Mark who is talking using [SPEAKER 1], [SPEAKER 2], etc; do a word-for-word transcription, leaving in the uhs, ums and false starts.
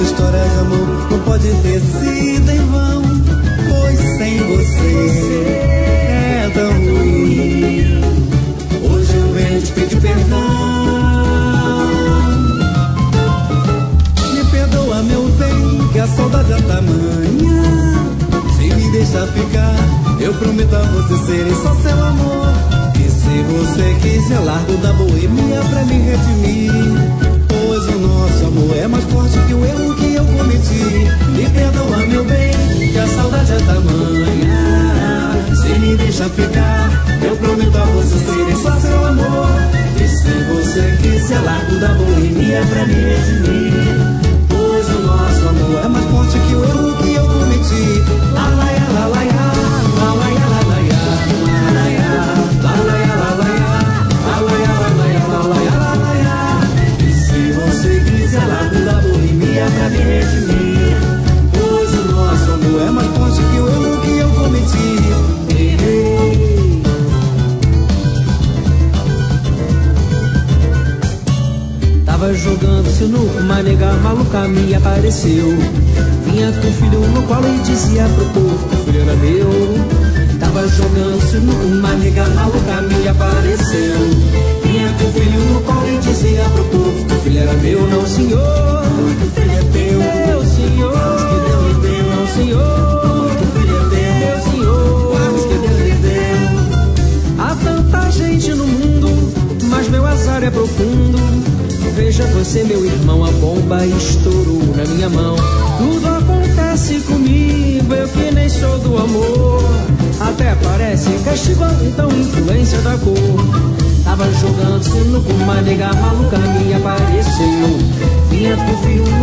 [SPEAKER 1] Nossa história de amor não pode ter sido em vão, pois sem você é tão ruim. Hoje eu venho te pedir perdão. Me perdoa, meu bem, que a saudade é tamanha. Se me deixar ficar, eu prometo a você ser só seu amor. E se você quiser, largo da boemia pra me redimir, pois o nosso amor é mais forte que o erro que eu cometi. Me perdoa, meu bem, que a saudade é tamanha. Se me deixar ficar, eu prometo a você ser só seu amor. E se você quiser, largo da boemia pra me redimir, pois o nosso amor é mais forte que o erro que eu cometi. La la ya, la la ya, la la ya, la la ya, la la ya, la la ya, la la ya, la la ya, la la ya, la la ya, la la ya. E se você quiser, largo da boemia pra me redimir, pois o nosso amor é mais forte que o erro que eu cometi. Ei, ei. Tava jogando sinuca, uma nega maluca me apareceu. Vinha com o filho no colo e dizia pro povo que o filho era meu. Tava jogando sinuca, uma nega maluca me apareceu. Vinha com o filho no colo e dizia pro povo que o filho era meu. Não, senhor, que o filho é teu. Meu senhor, que Deus lhe deu. Não, senhor, que o filho é teu. Meu senhor, que Deus lhe deu. Há tanta gente no mundo, mas meu azar é profundo. Veja você, meu irmão, a bomba estourou na minha mão. Tudo acontece comigo, eu que nem sou do amor. Até parece castigo, então influência da cor. Tava jogando sinuca, uma nega maluca me apareceu. Vinha com o fio